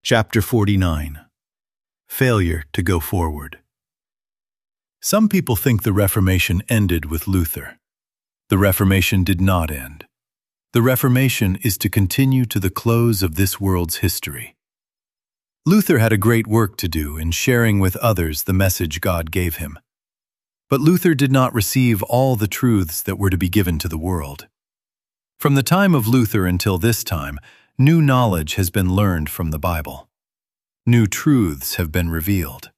Chapter 49. Failure to go forward. Some people think the Reformation ended with Luther. The Reformation did not end. The Reformation is to continue to the close of this world's history. Luther had a great work to do in sharing with others the message God gave him. But Luther did not receive all the truths that were to be given to the world. From the time of Luther until this time, new knowledge has been learned from the Bible. New truths have been revealed.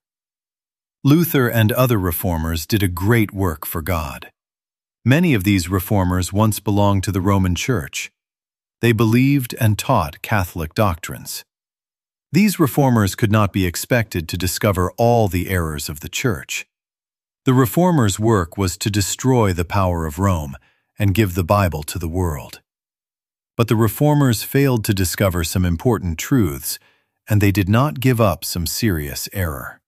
Luther and other reformers did a great work for God. Many of these reformers once belonged to the Roman Church. They believed and taught Catholic doctrines. These reformers could not be expected to discover all the errors of the Church. The reformers' work was to destroy the power of Rome and give the Bible to the world. But the reformers failed to discover some important truths, and they did not give up some serious error.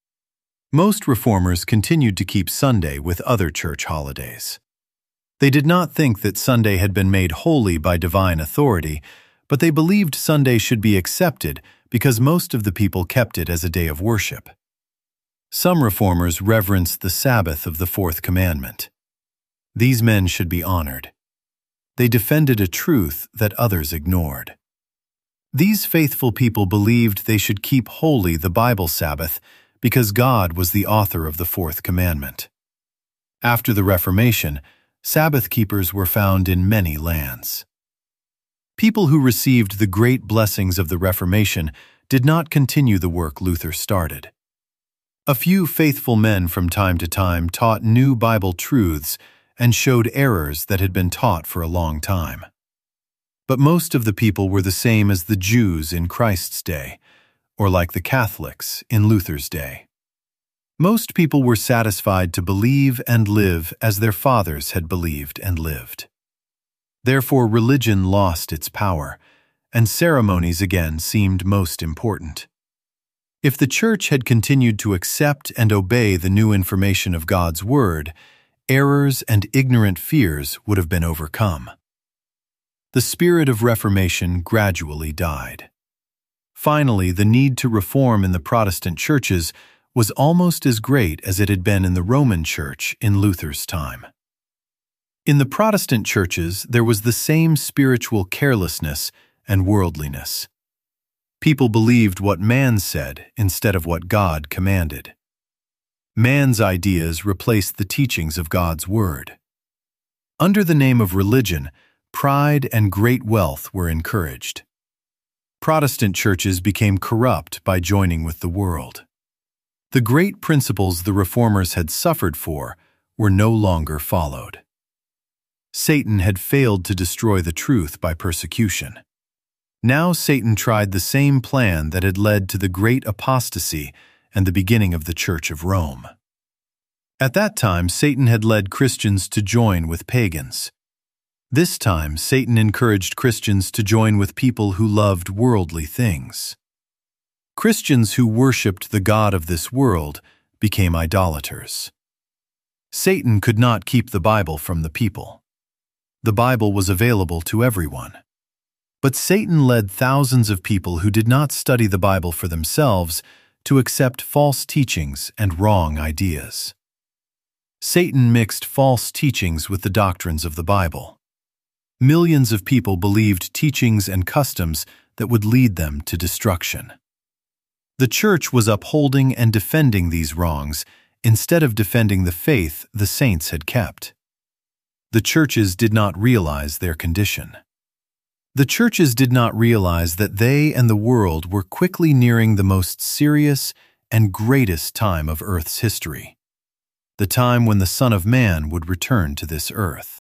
Most reformers continued to keep Sunday with other church holidays. They did not think that Sunday had been made holy by divine authority, but they believed Sunday should be accepted because most of the people kept it as a day of worship. Some reformers reverenced the Sabbath of the Fourth Commandment. These men should be honored. They defended a truth that others ignored. These faithful people believed they should keep holy the Bible Sabbath because God was the author of the Fourth Commandment. After the Reformation, Sabbath keepers were found in many lands. People who received the great blessings of the Reformation did not continue the work Luther started. A few faithful men from time to time taught new Bible truths and showed errors that had been taught for a long time. But most of the people were the same as the Jews in Christ's day, or like the Catholics in Luther's day. Most people were satisfied to believe and live as their fathers had believed and lived. Therefore, religion lost its power, and ceremonies again seemed most important. If the Church had continued to accept and obey the new information of God's Word, errors and ignorant fears would have been overcome. The spirit of Reformation gradually died. Finally, the need to reform in the Protestant churches was almost as great as it had been in the Roman Church in Luther's time. In the Protestant churches, there was the same spiritual carelessness and worldliness. People believed what man said instead of what God commanded. Man's ideas replaced the teachings of God's Word. Under the name of religion, pride and great wealth were encouraged. Protestant churches became corrupt by joining with the world. The great principles the reformers had suffered for were no longer followed. Satan had failed to destroy the truth by persecution. Now Satan tried the same plan that had led to the great apostasy and the beginning of the Church of Rome. At that time, Satan had led Christians to join with pagans. This time, Satan encouraged Christians to join with people who loved worldly things. Christians who worshipped the god of this world became idolaters. Satan could not keep the Bible from the people. The Bible was available to everyone. But Satan led thousands of people who did not study the Bible for themselves to accept false teachings and wrong ideas. Satan mixed false teachings with the doctrines of the Bible. Millions of people believed teachings and customs that would lead them to destruction. The Church was upholding and defending these wrongs instead of defending the faith the saints had kept. The churches did not realize their condition. The churches did not realize that they and the world were quickly nearing the most serious and greatest time of Earth's history, the time when the Son of Man would return to this earth.